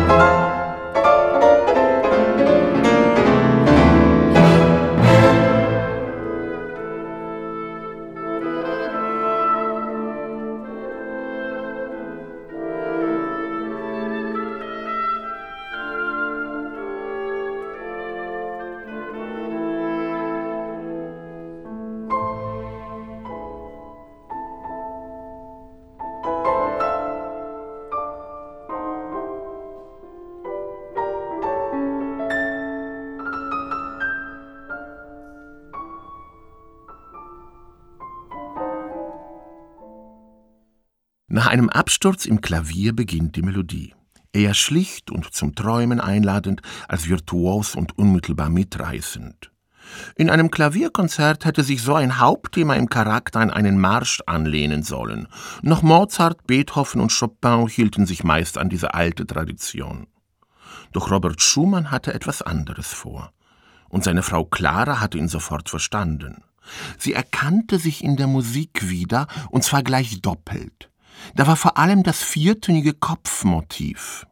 Nach einem Absturz im Klavier beginnt die Melodie. Eher schlicht und zum Träumen einladend, als virtuos und unmittelbar mitreißend. In einem Klavierkonzert hätte sich so ein Hauptthema im Charakter an einen Marsch anlehnen sollen. Noch Mozart, Beethoven und Chopin hielten sich meist an diese alte Tradition. Doch Robert Schumann hatte etwas anderes vor. Und seine Frau Clara hatte ihn sofort verstanden. Sie erkannte sich in der Musik wieder, und zwar gleich doppelt. Da war vor allem das viertönige Kopfmotiv.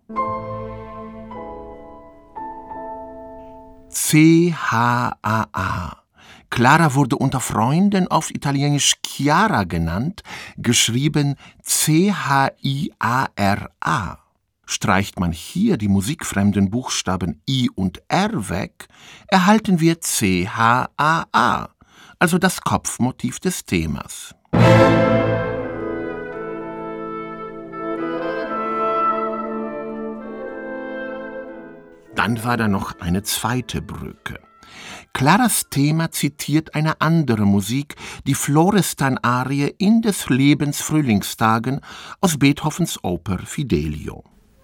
C-H-A-A. Clara wurde unter Freunden auf Italienisch Chiara genannt, geschrieben C-H-I-A-R-A. Streicht man hier die musikfremden Buchstaben I und R weg, erhalten wir C-H-A-A, also das Kopfmotiv des Themas. Dann war da noch eine zweite Brücke. Claras Thema zitiert eine andere Musik, die Florestan-Arie in des Lebens Frühlingstagen aus Beethovens Oper Fidelio.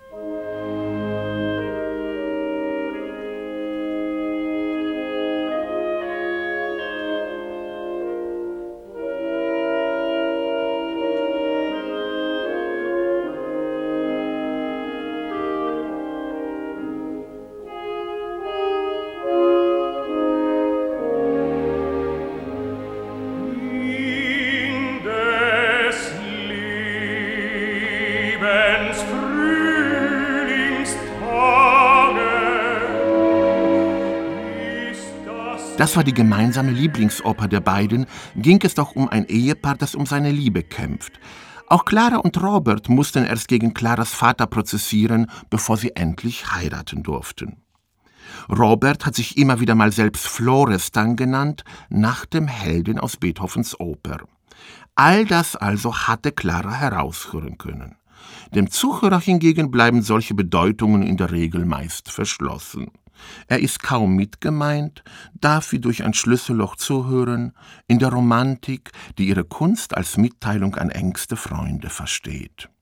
Das war die gemeinsame Lieblingsoper der beiden, ging es doch um ein Ehepaar, das um seine Liebe kämpft. Auch Clara und Robert mussten erst gegen Claras Vater prozessieren, bevor sie endlich heiraten durften. Robert hat sich immer wieder mal selbst Florestan genannt, nach dem Helden aus Beethovens Oper. All das also hatte Clara heraushören können. Dem Zuhörer hingegen bleiben solche Bedeutungen in der Regel meist verschlossen. Er ist kaum mitgemeint, darf wie durch ein Schlüsselloch zuhören, in der Romantik, die ihre Kunst als Mitteilung an engste Freunde versteht.